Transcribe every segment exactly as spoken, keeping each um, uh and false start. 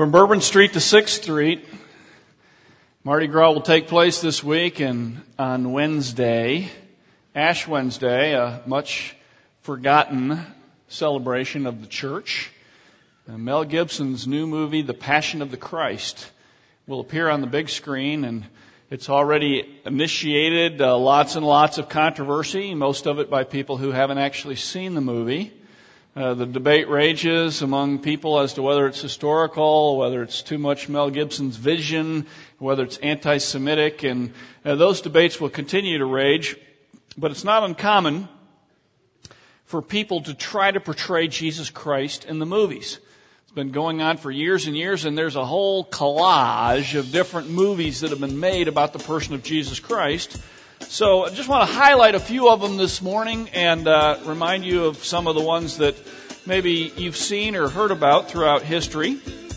From Bourbon Street to sixth Street, Mardi Gras will take place this week, and on Wednesday, Ash Wednesday, a much forgotten celebration of the church. Uh, Mel Gibson's new movie, The Passion of the Christ, will appear on the big screen, and it's already initiated uh, lots and lots of controversy, most of it by people who haven't actually seen the movie. Uh, the debate rages among people as to whether it's historical, whether it's too much Mel Gibson's vision, whether it's anti-Semitic, and uh, those debates will continue to rage. But it's not uncommon for people to try to portray Jesus Christ in the movies. It's been going on for years and years, and there's a whole collage of different movies that have been made about the person of Jesus Christ. So I just want to highlight a few of them this morning and uh, remind you of some of the ones that maybe you've seen or heard about throughout history.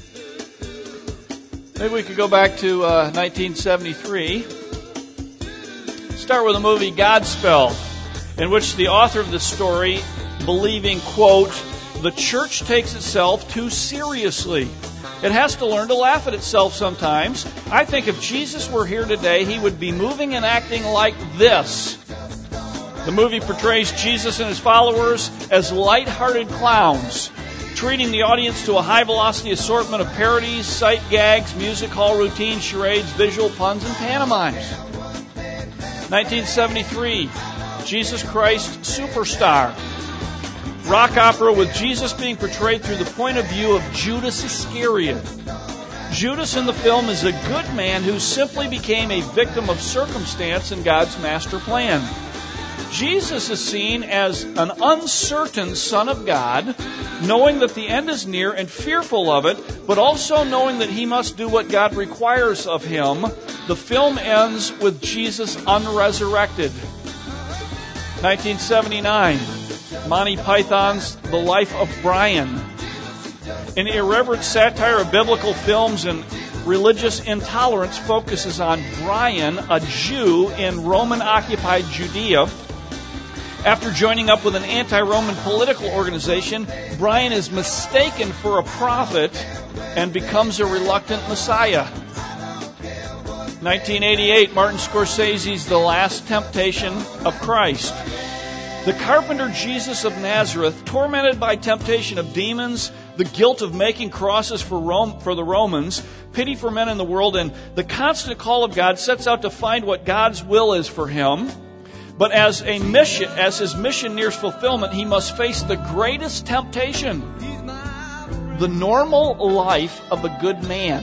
Maybe we could go back to uh, nineteen seventy-three. Start with the movie Godspell, in which the author of the story, believing, quote, "The church takes itself too seriously. It has to learn to laugh at itself sometimes. I think if Jesus were here today, he would be moving and acting like this." The movie portrays Jesus and his followers as light-hearted clowns, treating the audience to a high-velocity assortment of parodies, sight gags, music hall routines, charades, visual puns, and pantomimes. nineteen seventy-three, Jesus Christ Superstar. Rock opera with Jesus being portrayed through the point of view of Judas Iscariot. Judas in the film is a good man who simply became a victim of circumstance in God's master plan. Jesus is seen as an uncertain Son of God, knowing that the end is near and fearful of it, but also knowing that he must do what God requires of him. The film ends with Jesus unresurrected. nineteen seventy-nine. Monty Python's The Life of Brian. An irreverent satire of biblical films and religious intolerance focuses on Brian, a Jew in Roman-occupied Judea. After joining up with an anti-Roman political organization, Brian is mistaken for a prophet and becomes a reluctant Messiah. nineteen eighty-eight, Martin Scorsese's The Last Temptation of Christ. The carpenter Jesus of Nazareth, tormented by temptation of demons, the guilt of making crosses for Rome, for the Romans, pity for men in the world, and the constant call of God, sets out to find what God's will is for him. But as a mission, as his mission nears fulfillment, he must face the greatest temptation: the normal life of a good man.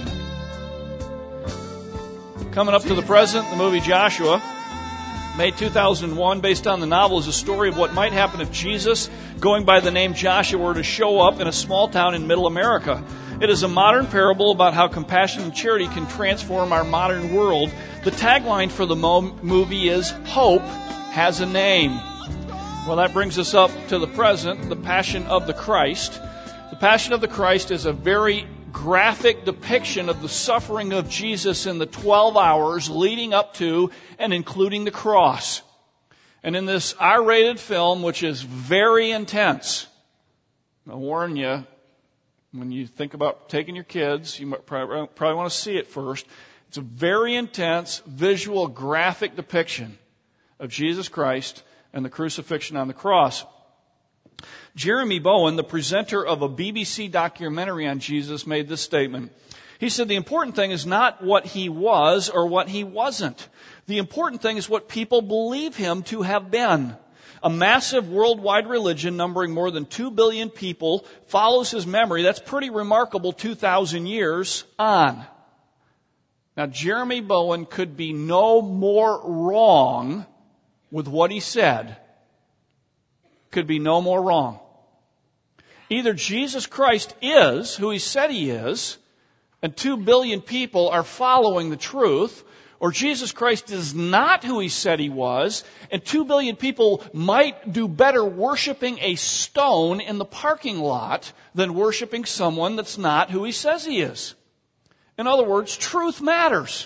Coming up to the present, the movie Joshua, May two thousand one, based on the novel, is a story of what might happen if Jesus, going by the name Joshua, were to show up in a small town in middle America. It is a modern parable about how compassion and charity can transform our modern world. The tagline for the mo- movie is, "Hope has a name." Well, that brings us up to the present, the Passion of the Christ. The Passion of the Christ is a very graphic depiction of the suffering of Jesus in the twelve hours leading up to and including the cross. And in this R-rated film, which is very intense, I warn you, when you think about taking your kids, you might probably, probably want to see it first. It's a very intense, visual, graphic depiction of Jesus Christ and the crucifixion on the cross. Jeremy Bowen, the presenter of a B B C documentary on Jesus, made this statement. He said, "The important thing is not what he was or what he wasn't. The important thing is what people believe him to have been. A massive worldwide religion numbering more than two billion people follows his memory. That's pretty remarkable two thousand years on." Now, Jeremy Bowen could be no more wrong with what he said. Could be no more wrong. Either Jesus Christ is who he said he is, and two billion people are following the truth, or Jesus Christ is not who he said he was, and two billion people might do better worshiping a stone in the parking lot than worshiping someone that's not who he says he is. In other words, truth matters.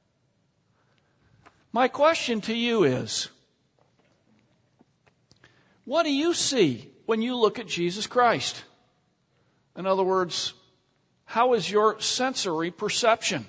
My question to you is, what do you see when you look at Jesus Christ? In other words, How is your sensory perception?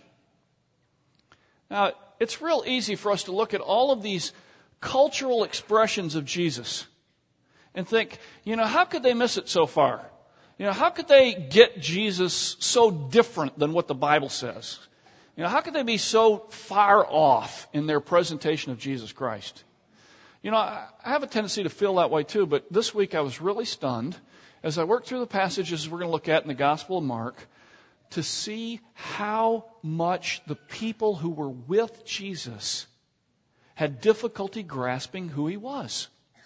Now, it's real easy for us to look at all of these cultural expressions of Jesus and think, you know, how could they miss it so far? You know, how could they get Jesus so different than what the Bible says? You know, how could they be so far off in their presentation of Jesus Christ? You know, I have a tendency to feel that way too, but this week I was really stunned as I worked through the passages we're going to look at in the Gospel of Mark to see how much the people who were with Jesus had difficulty grasping who he was.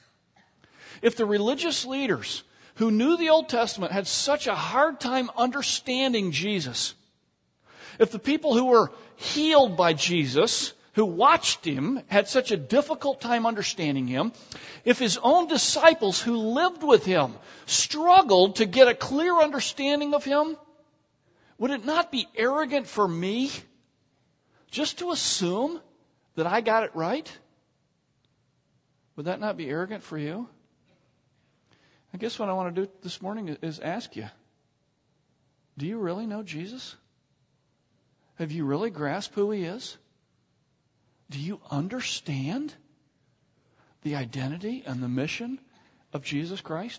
If the religious leaders who knew the Old Testament had such a hard time understanding Jesus, if the people who were healed by Jesus, who watched him, had such a difficult time understanding him, if his own disciples who lived with him struggled to get a clear understanding of him, would it not be arrogant for me just to assume that I got it right? Would that not be arrogant for you? I guess what I want to do this morning is ask you, do you really know Jesus? Have you really grasped who he is? Do you understand the identity and the mission of Jesus Christ?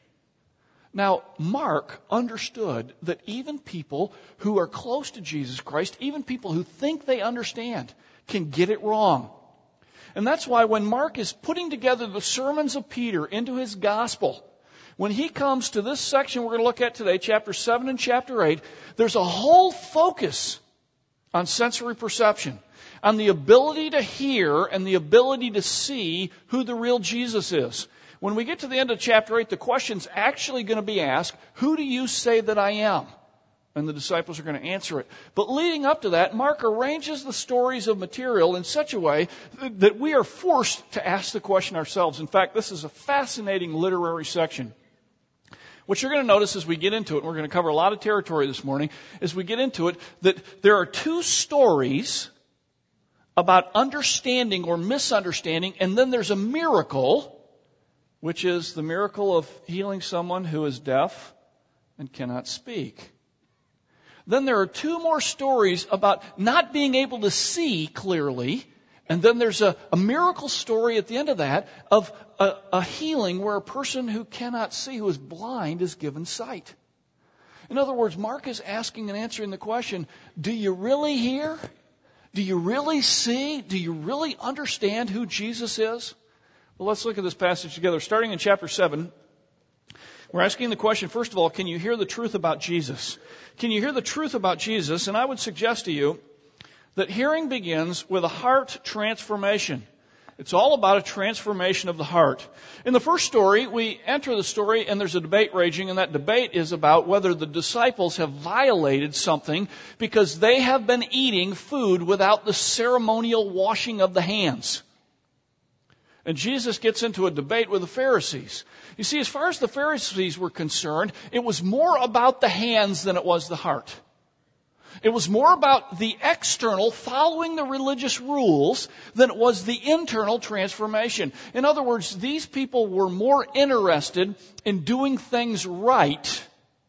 Now, Mark understood that even people who are close to Jesus Christ, even people who think they understand, can get it wrong. And that's why when Mark is putting together the sermons of Peter into his gospel, when he comes to this section we're going to look at today, chapter seven and chapter eight, there's a whole focus on sensory perception, on the ability to hear and the ability to see who the real Jesus is. When we get to the end of chapter eight, the question's actually going to be asked, who do you say that I am? And the disciples are going to answer it. But leading up to that, Mark arranges the stories of material in such a way that we are forced to ask the question ourselves. In fact, this is a fascinating literary section. What you're going to notice as we get into it, and we're going to cover a lot of territory this morning, as we get into it, that there are two stories about understanding or misunderstanding, and then there's a miracle, which is the miracle of healing someone who is deaf and cannot speak. Then there are two more stories about not being able to see clearly, and then there's a, a miracle story at the end of that of a, a healing where a person who cannot see, who is blind, is given sight. In other words, Mark is asking and answering the question, do you really hear? Do you really see? Do you really understand who Jesus is? Well, let's look at this passage together. Starting in chapter seven, we're asking the question, first of all, can you hear the truth about Jesus? Can you hear the truth about Jesus? And I would suggest to you that hearing begins with a heart transformation. It's all about a transformation of the heart. In the first story, we enter the story and there's a debate raging, and that debate is about whether the disciples have violated something because they have been eating food without the ceremonial washing of the hands. And Jesus gets into a debate with the Pharisees. You see, as far as the Pharisees were concerned, it was more about the hands than it was the heart. It was more about the external, following the religious rules, than it was the internal transformation. In other words, these people were more interested in doing things right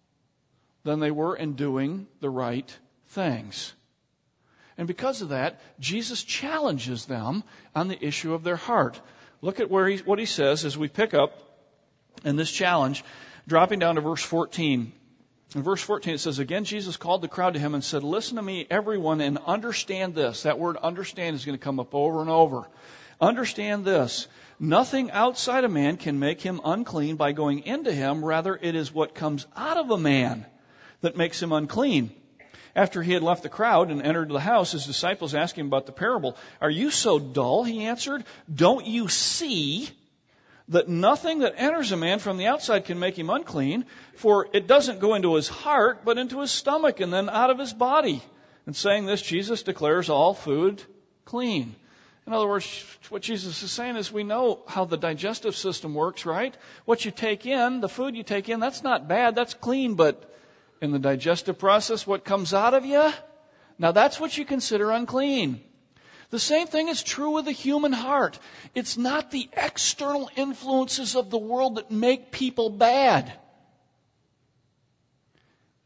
than they were in doing the right things. And because of that, Jesus challenges them on the issue of their heart. Look at where he, what he says as we pick up in this challenge, dropping down to verse fourteen. In verse fourteen, it says, again, Jesus called the crowd to him and said, listen to me, everyone, and understand this. That word understand is going to come up over and over. Understand this. Nothing outside a man can make him unclean by going into him. Rather, it is what comes out of a man that makes him unclean. After he had left the crowd and entered the house, his disciples asked him about the parable. Are you so dull? He answered. Don't you see that nothing that enters a man from the outside can make him unclean? For it doesn't go into his heart, but into his stomach and then out of his body. And saying this, Jesus declares all food clean. In other words, what Jesus is saying is we know how the digestive system works, right? What you take in, the food you take in, that's not bad, that's clean, but in the digestive process, what comes out of you, now that's what you consider unclean. The same thing is true with the human heart. It's not the external influences of the world that make people bad.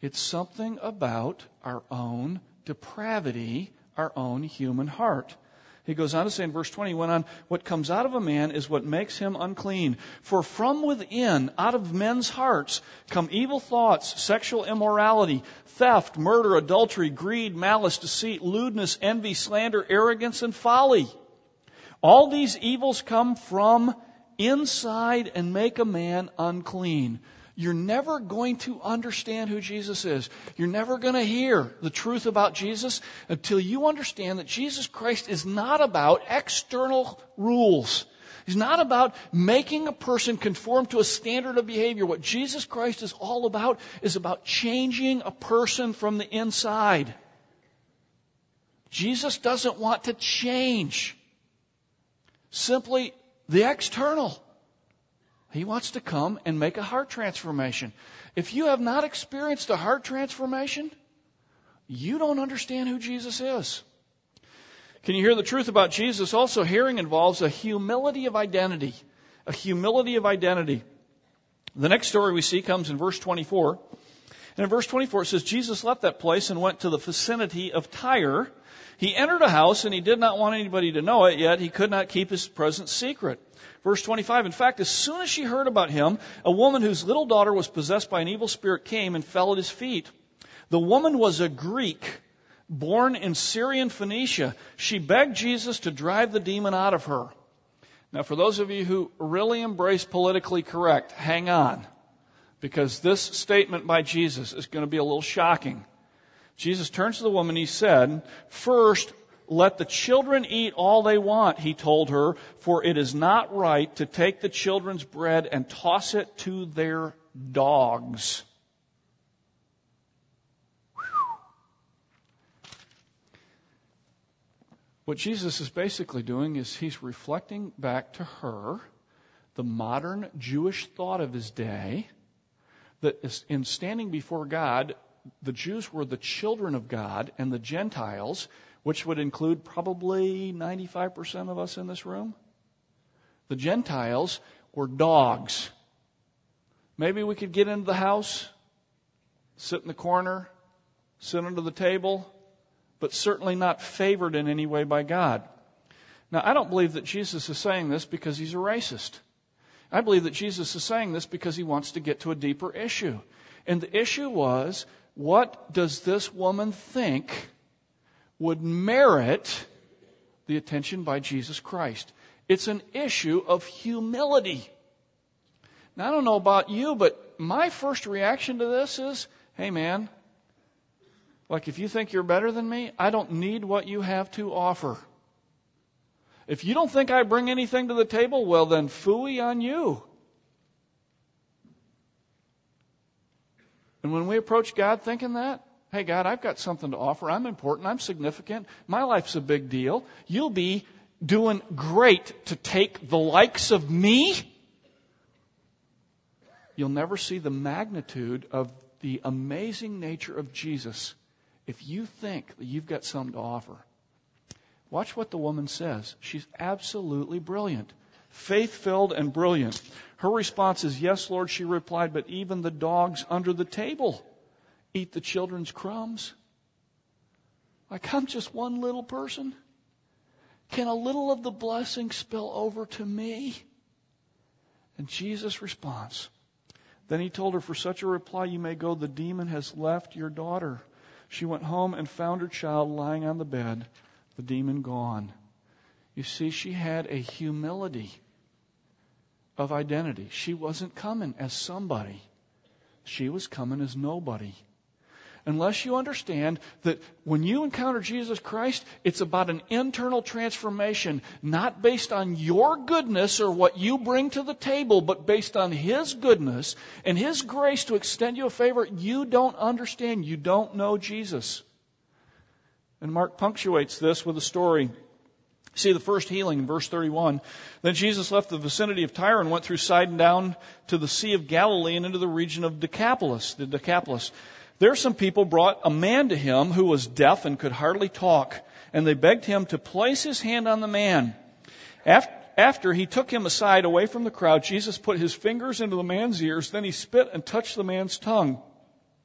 It's something about our own depravity, our own human heart. He goes on to say in verse twenty, he went on, what comes out of a man is what makes him unclean. For from within, out of men's hearts, come evil thoughts, sexual immorality, theft, murder, adultery, greed, malice, deceit, lewdness, envy, slander, arrogance, and folly. All these evils come from inside and make a man unclean. You're never going to understand who Jesus is. You're never going to hear the truth about Jesus until you understand that Jesus Christ is not about external rules. He's not about making a person conform to a standard of behavior. What Jesus Christ is all about is about changing a person from the inside. Jesus doesn't want to change simply the external. He wants to come and make a heart transformation. If you have not experienced a heart transformation, you don't understand who Jesus is. Can you hear the truth about Jesus? Also, hearing involves a humility of identity. A humility of identity. The next story we see comes in verse twenty-four. And in verse twenty-four it says, Jesus left that place and went to the vicinity of Tyre. He entered a house and he did not want anybody to know it, yet he could not keep his presence secret. Verse twenty-five, in fact, as soon as she heard about him, a woman whose little daughter was possessed by an evil spirit came and fell at his feet. The woman was a Greek, born in Syrian Phoenicia. She begged Jesus to drive the demon out of her. Now, for those of you who really embrace politically correct, hang on, because this statement by Jesus is going to be a little shocking. Jesus turns to the woman, he said, first, let the children eat all they want, he told her, for it is not right to take the children's bread and toss it to their dogs. What Jesus is basically doing is he's reflecting back to her the modern Jewish thought of his day, that in standing before God, the Jews were the children of God, and the Gentiles, which would include probably ninety-five percent of us in this room, the Gentiles were dogs. Maybe we could get into the house, sit in the corner, sit under the table, but certainly not favored in any way by God. Now, I don't believe that Jesus is saying this because he's a racist. I believe that Jesus is saying this because he wants to get to a deeper issue. And the issue was, what does this woman think would merit the attention by Jesus Christ? It's an issue of humility. Now, I don't know about you, but my first reaction to this is, hey man, like if you think you're better than me, I don't need what you have to offer. If you don't think I bring anything to the table, well then phooey on you. And when we approach God thinking that, hey, God, I've got something to offer. I'm important. I'm significant. My life's a big deal. You'll be doing great to take the likes of me. You'll never see the magnitude of the amazing nature of Jesus if you think that you've got something to offer. Watch what the woman says. She's absolutely brilliant. Faith-filled and brilliant. Her response is, yes, Lord, she replied, but even the dogs under the table eat the children's crumbs. Like, I'm just one little person. Can a little of the blessing spill over to me? And Jesus responds. Then he told her, for such a reply you may go, the demon has left your daughter. She went home and found her child lying on the bed, the demon gone. You see, she had a humility of identity. She wasn't coming as somebody. She was coming as nobody. Unless you understand that when you encounter Jesus Christ, it's about an internal transformation, not based on your goodness or what you bring to the table, but based on His goodness and His grace to extend you a favor. You don't understand. You don't know Jesus. And Mark punctuates this with a story. See the first healing in verse thirty-one. Then Jesus left the vicinity of Tyre and went through Sidon down to the Sea of Galilee and into the region of Decapolis, the Decapolis. There some people brought a man to him who was deaf and could hardly talk, and they begged him to place his hand on the man. After he took him aside away from the crowd, Jesus put his fingers into the man's ears, then he spit and touched the man's tongue.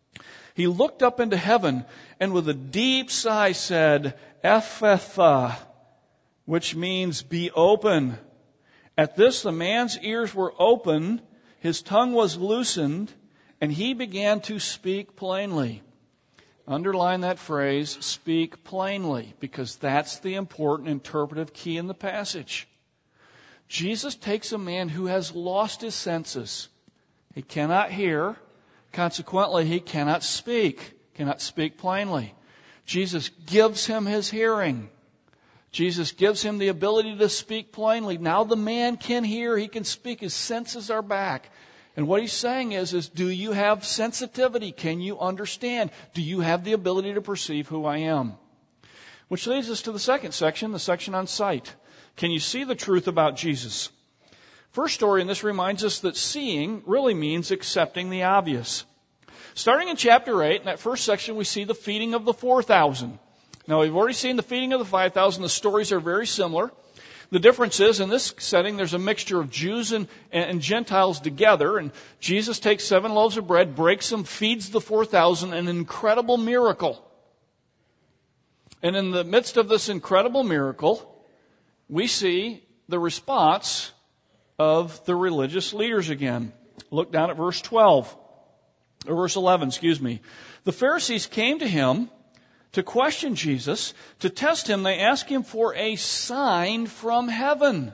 He looked up into heaven and with a deep sigh said, Ephphatha, which means be open. At this the man's ears were open, his tongue was loosened, and he began to speak plainly. Underline that phrase, speak plainly, because that's the important interpretive key in the passage. Jesus takes a man who has lost his senses. He cannot hear. Consequently, he cannot speak, cannot speak plainly. Jesus gives him his hearing. Jesus gives him the ability to speak plainly. Now the man can hear, he can speak, his senses are back. And what he's saying is, is do you have sensitivity? Can you understand? Do you have the ability to perceive who I am? Which leads us to the second section, the section on sight. Can you see the truth about Jesus? First story in this reminds us that seeing really means accepting the obvious. Starting in chapter eight, in that first section, we see the feeding of the four thousand. Now, we've already seen the feeding of the five thousand. The stories are very similar. The difference is, in this setting, there's a mixture of Jews and, and Gentiles together. And Jesus takes seven loaves of bread, breaks them, feeds the four thousand, an incredible miracle. And in the midst of this incredible miracle, we see the response of the religious leaders again. Look down at verse twelve, or verse eleven, excuse me. The Pharisees came to him to question Jesus. To test him, they asked him for a sign from heaven.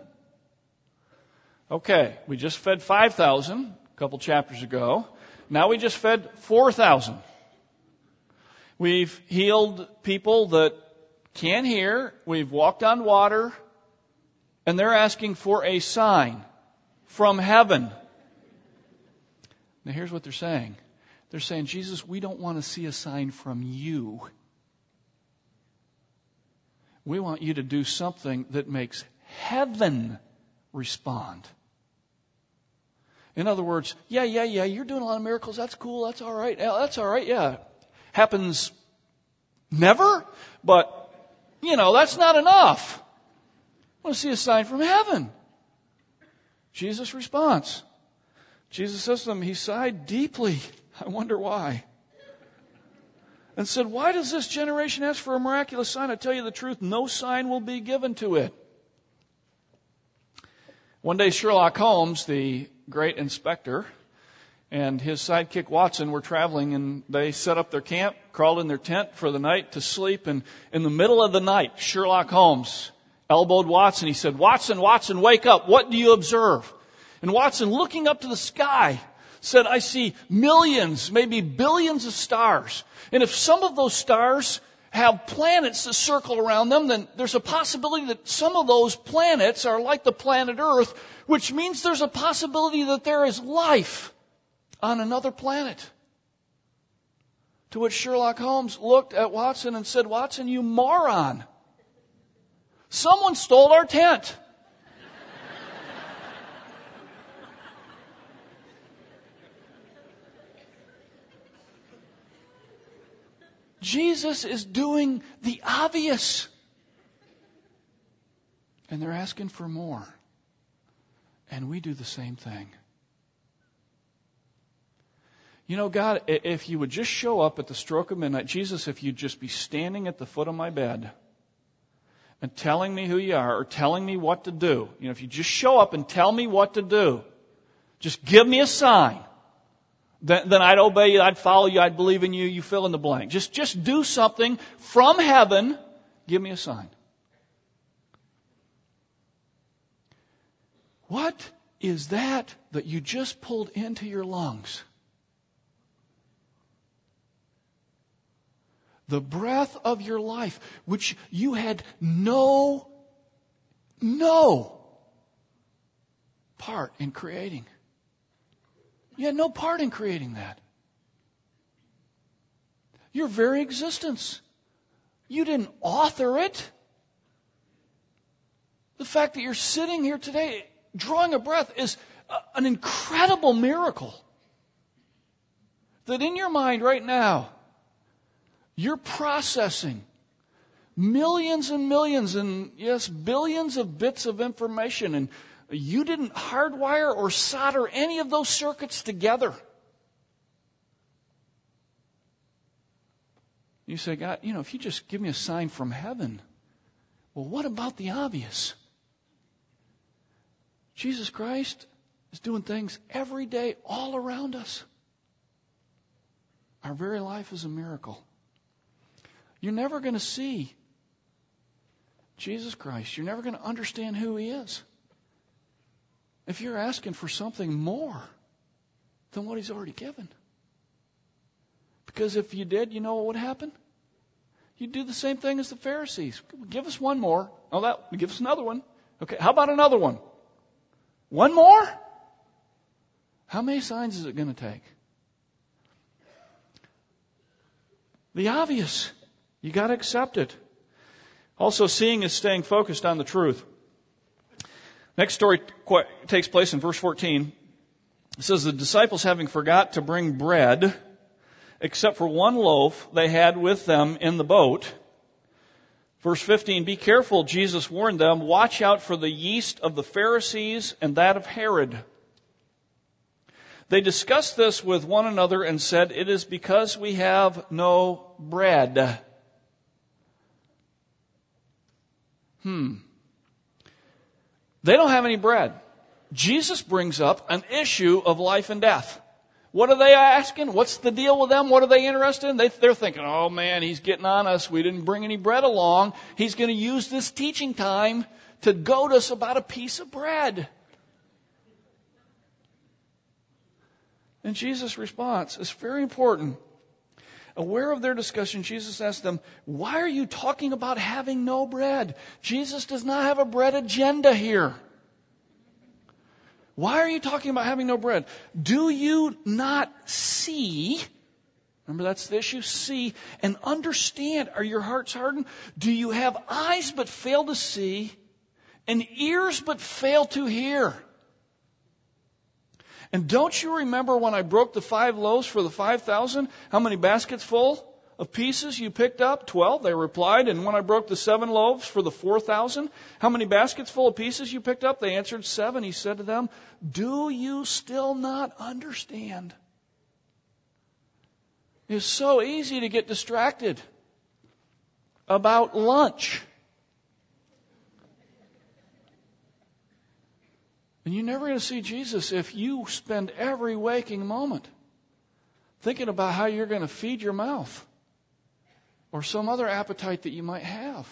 Okay, we just fed five thousand a couple chapters ago. Now we just fed four thousand. We've healed people that can't hear. We've walked on water. And they're asking for a sign from heaven. Now here's what they're saying. They're saying, Jesus, we don't want to see a sign from you. We want you to do something that makes heaven respond. In other words, yeah, yeah, yeah, you're doing a lot of miracles. That's cool. That's all right. Yeah, that's all right. Yeah. Happens never, but, you know, that's not enough. I want to see a sign from heaven. Jesus' response. Jesus says to them, he sighed deeply. I wonder why. And said, why does this generation ask for a miraculous sign? I tell you the truth, no sign will be given to it. One day Sherlock Holmes, the great inspector, and his sidekick Watson were traveling, and they set up their camp, crawled in their tent for the night to sleep. And in the middle of the night, Sherlock Holmes elbowed Watson. He said, Watson, Watson, wake up. What do you observe? And Watson, looking up to the sky, said, I see millions, maybe billions of stars. And if some of those stars have planets that circle around them, then there's a possibility that some of those planets are like the planet Earth, which means there's a possibility that there is life on another planet. To which Sherlock Holmes looked at Watson and said, Watson, you moron. Someone stole our tent. Jesus is doing the obvious. And they're asking for more. And we do the same thing. You know, God, if you would just show up at the stroke of midnight, Jesus, if you'd just be standing at the foot of my bed and telling me who you are or telling me what to do. You know, if you just show up and tell me what to do, just give me a sign. Then, then I'd obey you, I'd follow you, I'd believe in you, you fill in the blank. Just, just do something from heaven. Give me a sign. What is that that you just pulled into your lungs? The breath of your life, which you had no, no part in creating. You had no part in creating that. Your very existence. You didn't author it. The fact that you're sitting here today, drawing a breath, is an incredible miracle. That in your mind right now, you're processing millions and millions and, yes, billions of bits of information, and you didn't hardwire or solder any of those circuits together. You say, God, you know, if you just give me a sign from heaven. Well, what about the obvious? Jesus Christ is doing things every day all around us. Our very life is a miracle. You're never going to see Jesus Christ. You're never going to understand who He is if you're asking for something more than what He's already given. Because if you did, you know what would happen? You'd do the same thing as the Pharisees. Give us one more. Oh, that give us another one. Okay, how about another one? One more? How many signs is it going to take? The obvious. You got to accept it. Also, seeing is staying focused on the truth. Next story takes place in verse fourteen. It says, the disciples, having forgot to bring bread, except for one loaf they had with them in the boat. Verse fifteen, be careful, Jesus warned them, watch out for the yeast of the Pharisees and that of Herod. They discussed this with one another and said, it is because we have no bread. Hmm. They don't have any bread. Jesus brings up an issue of life and death. What are they asking? What's the deal with them? What are they interested in? They, they're thinking, oh man, he's getting on us. We didn't bring any bread along. He's going to use this teaching time to goad us about a piece of bread. And Jesus' response is very important. Aware of their discussion, Jesus asked them, why are you talking about having no bread? Jesus does not have a bread agenda here. Why are you talking about having no bread? Do you not see? Remember, that's the issue. See and understand. Are your hearts hardened? Do you have eyes but fail to see and ears but fail to hear? And don't you remember when I broke the five loaves for the five thousand? How many baskets full of pieces you picked up? Twelve, they replied. And when I broke the seven loaves for the four thousand, how many baskets full of pieces you picked up? They answered, seven. He said to them, do you still not understand? It's so easy to get distracted about lunch. And you're never going to see Jesus if you spend every waking moment thinking about how you're going to feed your mouth or some other appetite that you might have.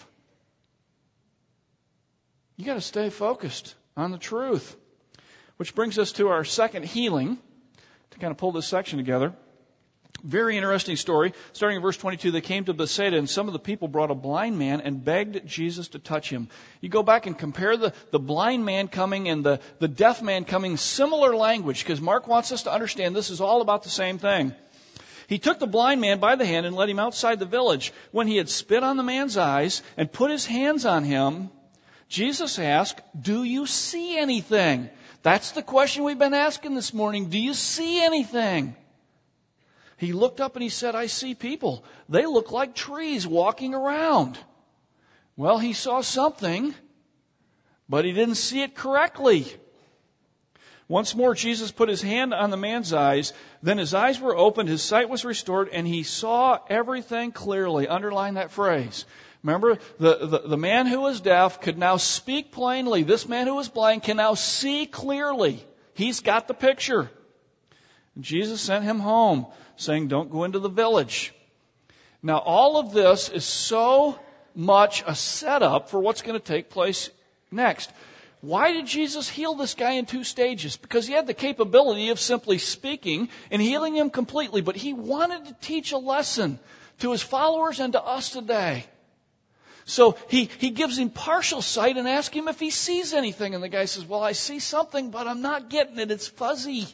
You got to stay focused on the truth. Which brings us to our second healing, to kind of pull this section together. Very interesting story. Starting in verse twenty-two, they came to Bethsaida, and some of the people brought a blind man and begged Jesus to touch him. You go back and compare the, the blind man coming and the, the deaf man coming, similar language, because Mark wants us to understand this is all about the same thing. He took the blind man by the hand and led him outside the village. When he had spit on the man's eyes and put his hands on him, Jesus asked, do you see anything? That's the question we've been asking this morning. Do you see anything? He looked up and he said, I see people. They look like trees walking around. Well, he saw something, but he didn't see it correctly. Once more, Jesus put his hand on the man's eyes. Then his eyes were opened, his sight was restored, and he saw everything clearly. Underline that phrase. Remember, the, the, the man who was deaf could now speak plainly. This man who was blind can now see clearly. He's got the picture. And Jesus sent him home, saying, don't go into the village. Now, all of this is so much a setup for what's going to take place next. Why did Jesus heal this guy in two stages? Because he had the capability of simply speaking and healing him completely, but he wanted to teach a lesson to his followers and to us today. So he, he gives him partial sight and asks him if he sees anything. And the guy says, well, I see something, but I'm not getting it. It's fuzzy.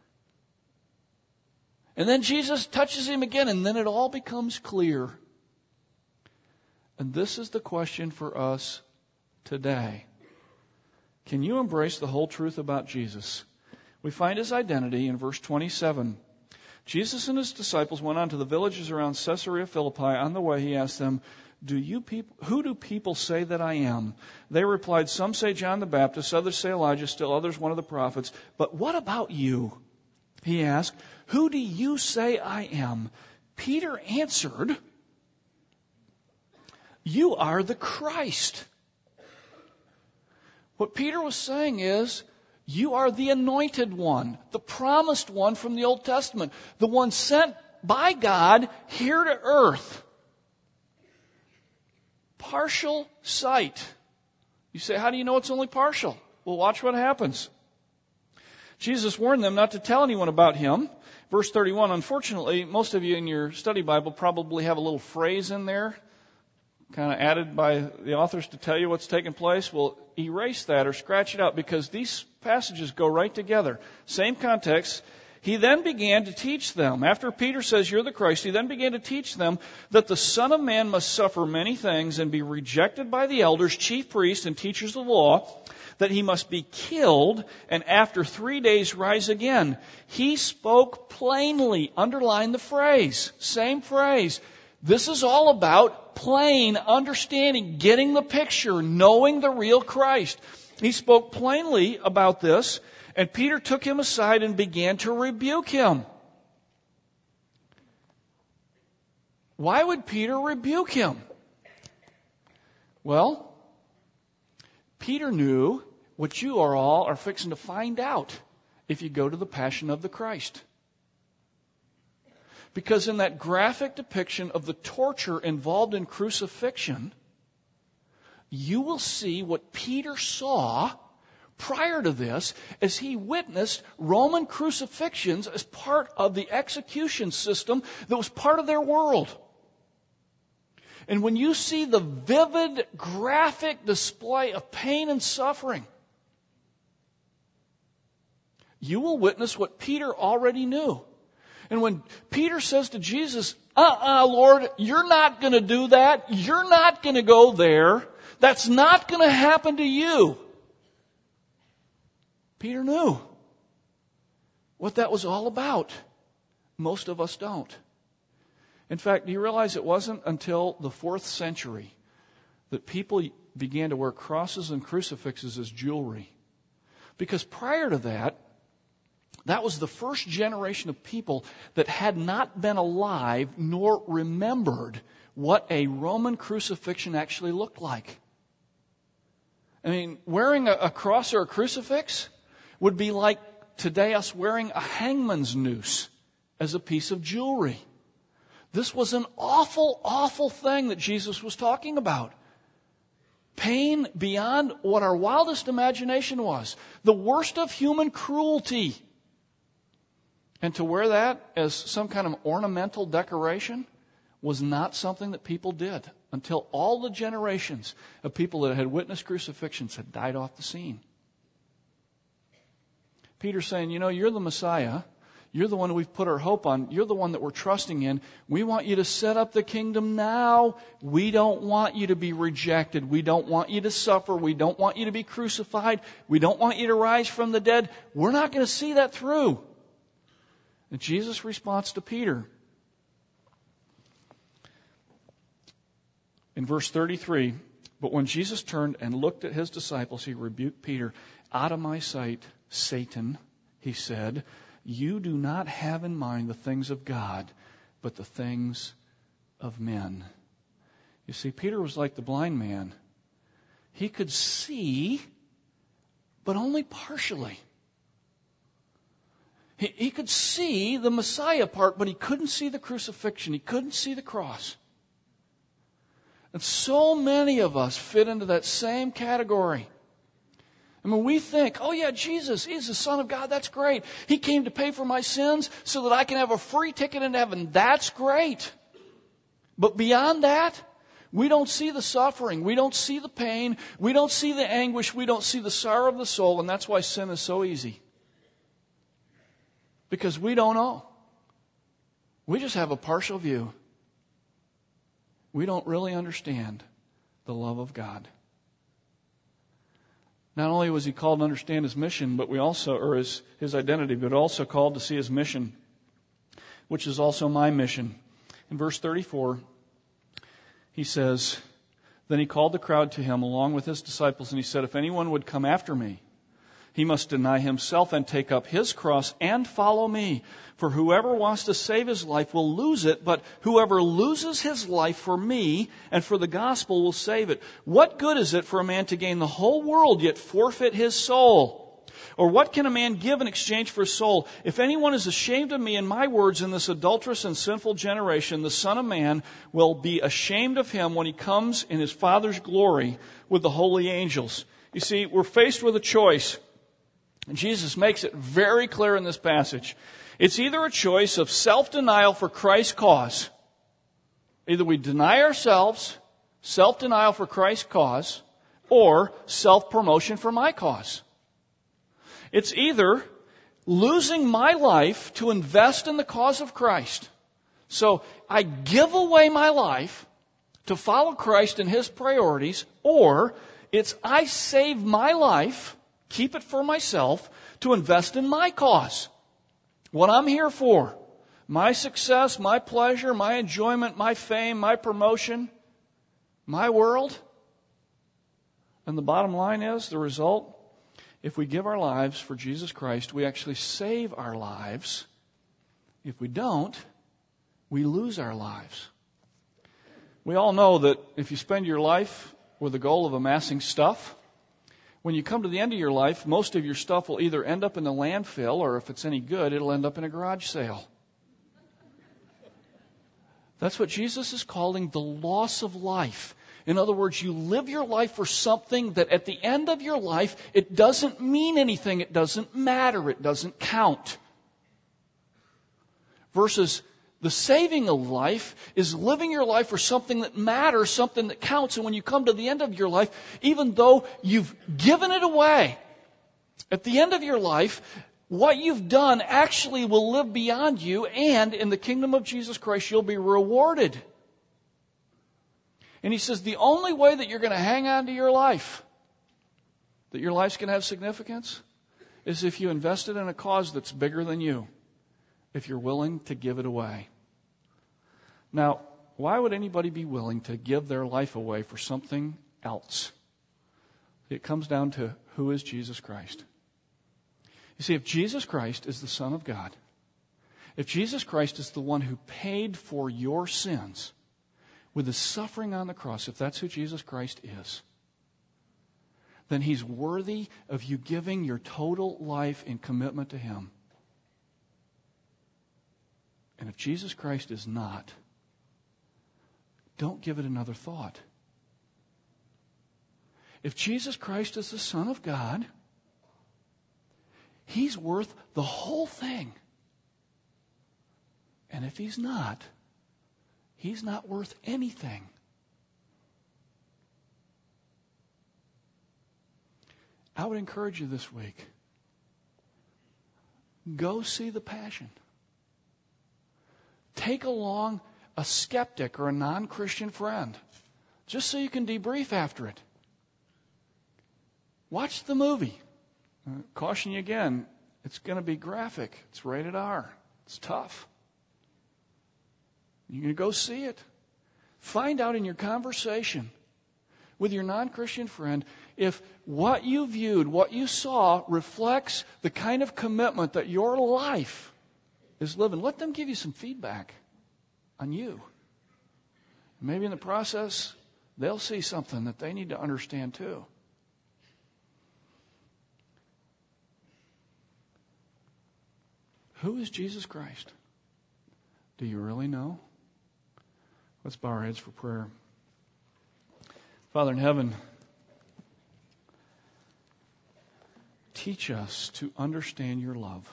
And then Jesus touches him again, and then it all becomes clear. And this is the question for us today. Can you embrace the whole truth about Jesus? We find his identity in verse twenty-seven. Jesus and his disciples went on to the villages around Caesarea Philippi. On the way, he asked them, Do you people, who do people say that I am? They replied, some say John the Baptist, others say Elijah, still others one of the prophets. But what about you? He asked, who do you say I am? Peter answered, You are the Christ. What Peter was saying is, you are the anointed one, the promised one from the Old Testament, the one sent by God here to earth. Partial sight. You say, how do you know it's only partial? Well, watch what happens. Jesus warned them not to tell anyone about him. Verse thirty-one, unfortunately, most of you in your study Bible probably have a little phrase in there, kind of added by the authors to tell you what's taking place. Well, erase that or scratch it out because these passages go right together. Same context. He then began to teach them. After Peter says, you're the Christ, he then began to teach them that the Son of Man must suffer many things and be rejected by the elders, chief priests, and teachers of the law, that he must be killed and after three days rise again. He spoke plainly. Underline the phrase. Same phrase. This is all about plain understanding, getting the picture, knowing the real Christ. He spoke plainly about this, and Peter took him aside and began to rebuke him. Why would Peter rebuke him? Well, Peter knew what you are all are fixing to find out if you go to the Passion of the Christ. Because in that graphic depiction of the torture involved in crucifixion, you will see what Peter saw prior to this as he witnessed Roman crucifixions as part of the execution system that was part of their world. And when you see the vivid, graphic display of pain and suffering, you will witness what Peter already knew. And when Peter says to Jesus, uh-uh, Lord, you're not going to do that. You're not going to go there. That's not going to happen to you. Peter knew what that was all about. Most of us don't. In fact, do you realize it wasn't until the fourth century that people began to wear crosses and crucifixes as jewelry? Because prior to that, that was the first generation of people that had not been alive nor remembered what a Roman crucifixion actually looked like. I mean, wearing a, a cross or a crucifix would be like today us wearing a hangman's noose as a piece of jewelry. This was an awful, awful thing that Jesus was talking about. Pain beyond what our wildest imagination was. The worst of human cruelty. And to wear that as some kind of ornamental decoration was not something that people did until all the generations of people that had witnessed crucifixions had died off the scene. Peter's saying, you know, you're the Messiah. You're the one we've put our hope on. You're the one that we're trusting in. We want you to set up the kingdom now. We don't want you to be rejected. We don't want you to suffer. We don't want you to be crucified. We don't want you to rise from the dead. We're not going to see that through. And Jesus' response to Peter, in verse thirty-three, but when Jesus turned and looked at his disciples, he rebuked Peter. Out of my sight, Satan, he said, you do not have in mind the things of God, but the things of men. You see, Peter was like the blind man. He could see, but only partially. He, he could see the Messiah part, but he couldn't see the crucifixion. He couldn't see the cross. And so many of us fit into that same category. I mean, we think, oh yeah, Jesus, He's the Son of God. That's great. He came to pay for my sins so that I can have a free ticket into heaven. That's great. But beyond that, we don't see the suffering. We don't see the pain. We don't see the anguish. We don't see the sorrow of the soul. And that's why sin is so easy. Because we don't know. We just have a partial view. We don't really understand the love of God. Not only was he called to understand his mission, but we also, or his, his identity, but also called to see his mission, which is also my mission. In verse thirty-four, he says, then he called the crowd to him along with his disciples, and he said, if anyone would come after me, he must deny himself and take up his cross and follow me. For whoever wants to save his life will lose it, but whoever loses his life for me and for the gospel will save it. What good is it for a man to gain the whole world yet forfeit his soul? Or what can a man give in exchange for his soul? If anyone is ashamed of me and my words in this adulterous and sinful generation, the Son of Man will be ashamed of him when he comes in his Father's glory with the holy angels. You see, we're faced with a choice. And Jesus makes it very clear in this passage. It's either a choice of self-denial for Christ's cause. Either we deny ourselves, self-denial for Christ's cause, or self-promotion for my cause. It's either losing my life to invest in the cause of Christ. So I give away my life to follow Christ and His priorities, or it's I save my life, keep it for myself, to invest in my cause. What I'm here for. My success, my pleasure, my enjoyment, my fame, my promotion, my world. And the bottom line is, the result, if we give our lives for Jesus Christ, we actually save our lives. If we don't, we lose our lives. We all know that if you spend your life with the goal of amassing stuff, when you come to the end of your life, most of your stuff will either end up in the landfill, or if it's any good, it'll end up in a garage sale. That's what Jesus is calling the loss of life. In other words, you live your life for something that at the end of your life, it doesn't mean anything. It doesn't matter. It doesn't count. Versus the saving of life is living your life for something that matters, something that counts. And when you come to the end of your life, even though you've given it away, at the end of your life, what you've done actually will live beyond you, and in the kingdom of Jesus Christ, you'll be rewarded. And he says the only way that you're going to hang on to your life, that your life's going to have significance, is if you invest it in a cause that's bigger than you, if you're willing to give it away. Now, why would anybody be willing to give their life away for something else? It comes down to who is Jesus Christ. You see, if Jesus Christ is the Son of God, if Jesus Christ is the one who paid for your sins, with His suffering on the cross, if that's who Jesus Christ is, then He's worthy of you giving your total life in commitment to Him. And if Jesus Christ is not, don't give it another thought. If Jesus Christ is the Son of God, He's worth the whole thing. And if He's not, He's not worth anything. I would encourage you this week, go see The Passion. Take along a skeptic or a non-Christian friend, just so you can debrief after it. Watch the movie. Uh, caution you again, it's going to be graphic. It's rated R. It's tough. You're going to go see it. Find out in your conversation with your non-Christian friend if what you viewed, what you saw, reflects the kind of commitment that your life is living. Let them give you some feedback on you. Maybe in the process, they'll see something that they need to understand too. Who is Jesus Christ? Do you really know? Let's bow our heads for prayer. Father in heaven, teach us to understand your love,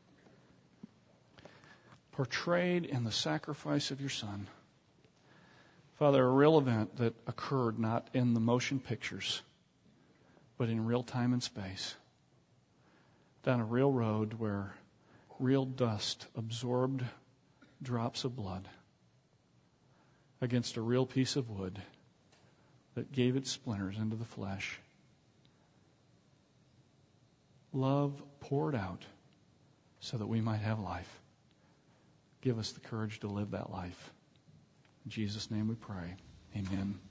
portrayed in the sacrifice of your Son. Father, a real event that occurred not in the motion pictures, but in real time and space, down a real road where real dust absorbed drops of blood against a real piece of wood that gave its splinters into the flesh. Love poured out so that we might have life. Give us the courage to live that life. In Jesus' name we pray. Amen.